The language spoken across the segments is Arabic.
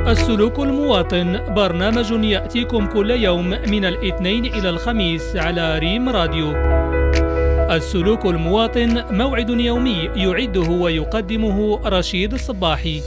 السلوك المواطن، برنامج يأتيكم كل يوم من الاثنين إلى الخميس على ريم راديو. السلوك المواطن موعد يومي يعده ويقدمه رشيد الصباحي.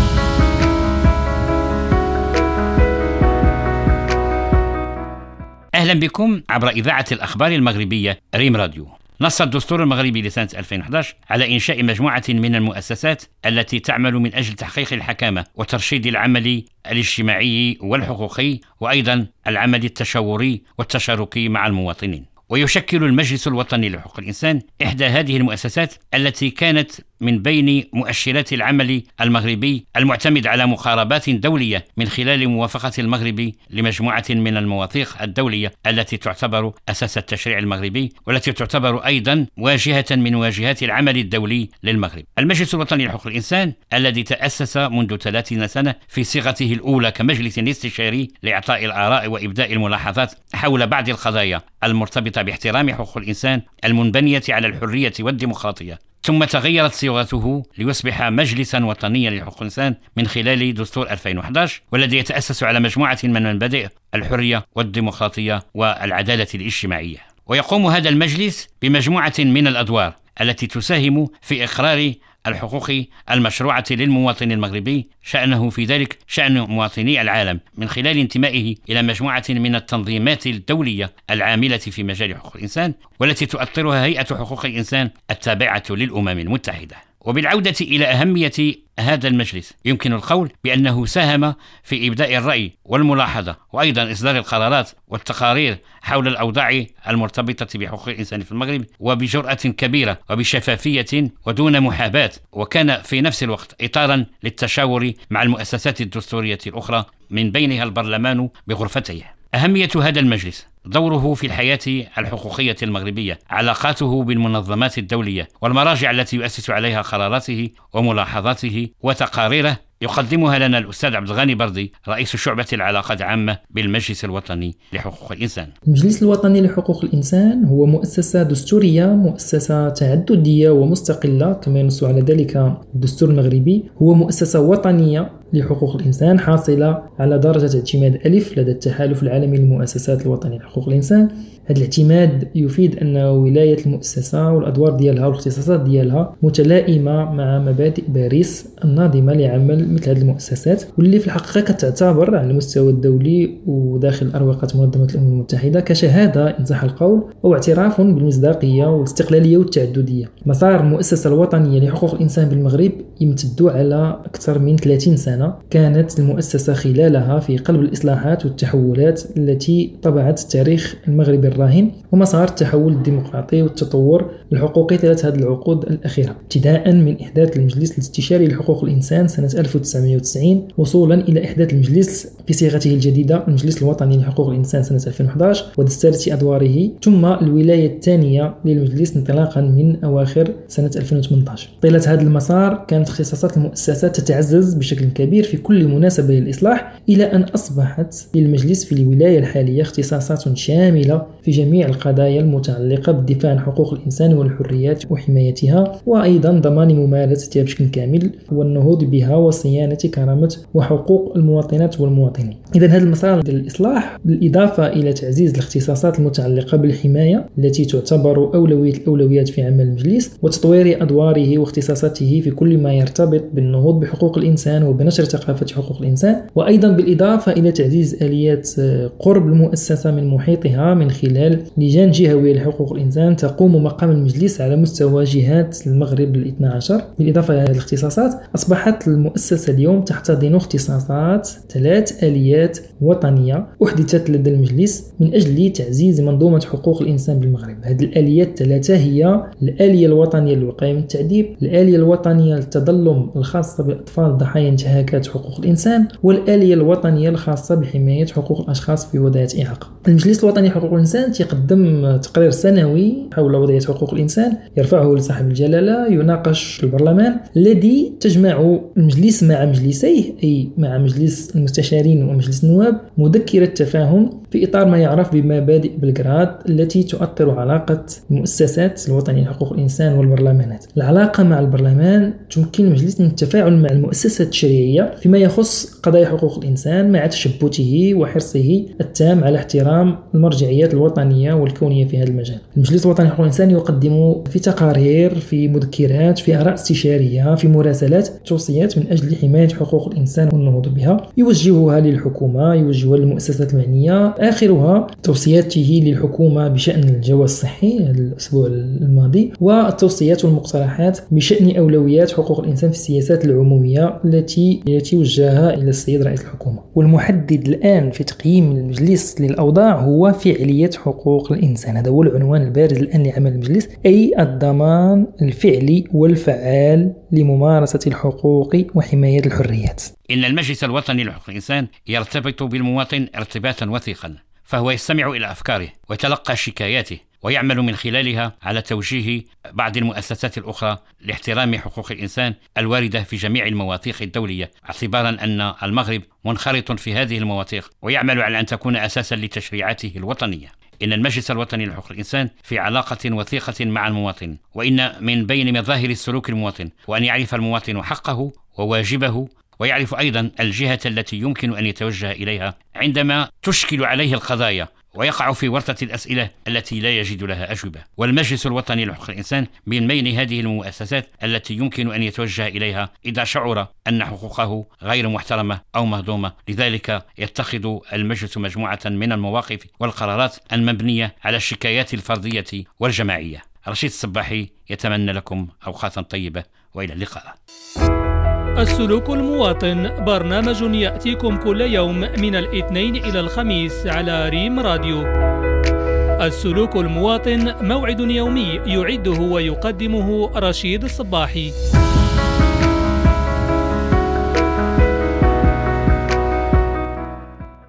أهلا بكم عبر إذاعة الأخبار المغربية ريم راديو. نص الدستور المغربي لسنة 2011 على إنشاء مجموعة من المؤسسات التي تعمل من أجل تحقيق الحكامة وترشيد العمل الاجتماعي والحقوقي، وأيضا العمل التشاوري والتشاركي مع المواطنين. ويشكل المجلس الوطني لحقوق الإنسان إحدى هذه المؤسسات التي كانت من بين مؤشرات العمل المغربي المعتمد على مقاربات دولية من خلال موافقة المغرب لمجموعة من المواثيق الدولية التي تعتبر أساس التشريع المغربي، والتي تعتبر أيضا واجهة من واجهات العمل الدولي للمغرب. المجلس الوطني لحقوق الإنسان الذي تأسس منذ 30 سنة في صيغته الأولى كمجلس استشاري لإعطاء الآراء وإبداء الملاحظات حول بعض القضايا المرتبطة باحترام حقوق الإنسان المنبنية على الحرية والديمقراطية، ثم تغيرت صيغته ليصبح مجلسا وطنيا لحقوق الإنسان من خلال دستور 2011، والذي يتأسس على مجموعة من مبادئ الحرية والديمقراطية والعدالة الاجتماعية. ويقوم هذا المجلس بمجموعة من الأدوار التي تساهم في إقرار الحقوق المشروعة للمواطن المغربي، شأنه في ذلك شأن مواطني العالم، من خلال انتمائه إلى مجموعة من التنظيمات الدولية العاملة في مجال حقوق الإنسان، والتي تؤطرها هيئة حقوق الإنسان التابعة للأمم المتحدة. وبالعودة إلى أهمية هذا المجلس، يمكن القول بأنه ساهم في إبداء الرأي والملاحظة، وأيضا إصدار القرارات والتقارير حول الأوضاع المرتبطة بحقوق الإنسان في المغرب، وبجرأة كبيرة وبشفافية ودون محاباة، وكان في نفس الوقت إطارا للتشاور مع المؤسسات الدستورية الأخرى من بينها البرلمان بغرفته. أهمية هذا المجلس: دوره في الحياة الحقوقية المغربية، علاقاته بالمنظمات الدولية والمراجع التي يؤسس عليها قراراته وملاحظاته وتقاريره، يقدمها لنا الأستاذ عبد الغني بردي، رئيس شعبة العلاقات العامة بالمجلس الوطني لحقوق الإنسان. المجلس الوطني لحقوق الإنسان هو مؤسسة دستورية، مؤسسة تعددية ومستقلة كما ينص على ذلك الدستور المغربي. هو مؤسسة وطنية لحقوق الإنسان حاصلة على درجة اعتماد ألف لدى التحالف العالمي للمؤسسات الوطنية لحقوق الإنسان. هذا الاعتماد يفيد أن ولاية المؤسسة والأدوار ديالها والاختصاصات ديالها متلائمة مع مبادئ باريس الناظمة لعمل مثل هذه المؤسسات، واللي في الحقيقة كتعتبر على المستوى الدولي وداخل أروقة منظمة الأمم المتحدة كشهادة إن صح القول أو اعتراف بالمصداقية والاستقلالية والتعددية. مسار المؤسسة الوطنية لحقوق الإنسان بالمغرب يمتد على أكثر من 30 سنة. كانت المؤسسة خلالها في قلب الإصلاحات والتحولات التي طبعت تاريخ المغرب الراهن ومسار التحول الديمقراطي والتطور الحقوقي ثلاث هذه العقود الأخيرة، ابتداء من إحداث المجلس الاستشاري لحقوق الإنسان سنة 1990 وصولا إلى إحداث المجلس في صيغته الجديدة المجلس الوطني لحقوق الإنسان سنة 2011 ودستورة أدواره، ثم الولاية الثانية للمجلس انطلاقا من أواخر سنة 2018. طيلة هذا المسار كانت اختصاصات المؤسسات تتعزز بشكل كبير في كل مناسبة للإصلاح، إلى أن أصبحت للمجلس في الولاية الحالية اختصاصات شاملة في جميع القضايا المتعلقة بالدفاع عن حقوق الإنسان والحريات وحمايتها، وأيضا ضمان ممارستها بشكل كامل والنهوض بها وصيانة كرامة وحقوق المواطنات والمواطنين. إذن هذا المسار للإصلاح بالإضافة إلى تعزيز الاختصاصات المتعلقة بالحماية التي تعتبر أولوية الأولويات في عمل المجلس، وتطوير أدواره واختصاصاته في كل ما يرتبط بالنهوض بحقوق الإنسان وبنشر ثقافة حقوق الإنسان، وأيضا بالإضافة إلى تعزيز آليات قرب المؤسسة من محيطها من خلال لجان جهوية لحقوق الإنسان تقوم مقام المجلس على مستوى جهات المغرب ال12. بالإضافة إلى هذه الاختصاصات أصبحت المؤسسة اليوم تحتضن اختصاصات 3 آليات وطنية أحدثت لدى المجلس من أجل تعزيز منظومة حقوق الإنسان بالمغرب. هذه الآليات 3 هي الآلية الوطنية للوقاية من التعذيب، الآلية الوطنية للتظلم الخاصة بأطفال ضحايا انتهاكات حقوق الإنسان، والآلية الوطنية الخاصة بحماية حقوق الأشخاص في وضعية إعاقة. المجلس الوطني لحقوق الإنسان يقدم تقرير سنوي حول وضعية حقوق الإنسان يرفعه لصاحب الجلالة، يناقش في البرلمان، الذي تجمع المجلس مع مجلسيه أي مع مجلس المستشارين برلين ومجلس النواب مذكرة تفاهم في إطار ما يعرف بمبادئ بلغراد التي تؤطر علاقة المؤسسات الوطنية لحقوق الإنسان والبرلمانات. العلاقة مع البرلمان تمكن المجلس من التفاعل مع المؤسسات التشريعية فيما يخص قضايا حقوق الإنسان مع تشبثه وحرصه التام على احترام المرجعيات الوطنية والكونية في هذا المجال. المجلس الوطني لحقوق الإنسان يقدم في تقارير، في مذكرات، في آراء استشارية، في مراسلات توصيات من أجل حماية حقوق الإنسان والنهوض بها، يوجهها للحكومة، يوجهها للمؤسسات المعنية، آخرها توصياته للحكومة بشأن الجواز الصحي الأسبوع الماضي، والتوصيات والمقترحات بشأن أولويات حقوق الإنسان في السياسات العمومية التي وجهها إلى السيد رئيس الحكومة. والمحدد الآن في تقييم المجلس للأوضاع هو فعالية حقوق الإنسان. هذا هو العنوان البارز الآن لعمل المجلس، أي الضمان الفعلي والفعال لممارسة الحقوق وحماية الحريات. إن المجلس الوطني لحقوق الإنسان يرتبط بالمواطن ارتباطا وثيقا، فهو يستمع إلى أفكاره ويتلقى شكاياته ويعمل من خلالها على توجيه بعض المؤسسات الأخرى لاحترام حقوق الإنسان الواردة في جميع المواثيق الدولية، اعتبارا أن المغرب منخرط في هذه المواثيق ويعمل على أن تكون أساسا لتشريعاته الوطنية. إن المجلس الوطني لحقوق الإنسان في علاقة وثيقة مع المواطن، وإن من بين مظاهر السلوك المواطن وأن يعرف المواطن حقه وواجبه، ويعرف أيضا الجهة التي يمكن أن يتوجه إليها عندما تشكل عليه القضايا ويقع في ورطة الأسئلة التي لا يجد لها أجوبة. والمجلس الوطني لحقوق الإنسان من بين هذه المؤسسات التي يمكن أن يتوجه إليها إذا شعر أن حقوقه غير محترمة أو مهضومة. لذلك يتخذ المجلس مجموعة من المواقف والقرارات المبنية على الشكايات الفردية والجماعية. رشيد الصباحي يتمنى لكم أوقاتا طيبة وإلى اللقاء. السلوك المواطن برنامج يأتيكم كل يوم من الاثنين إلى الخميس على ريم راديو. السلوك المواطن موعد يومي يعده ويقدمه رشيد الصباحي.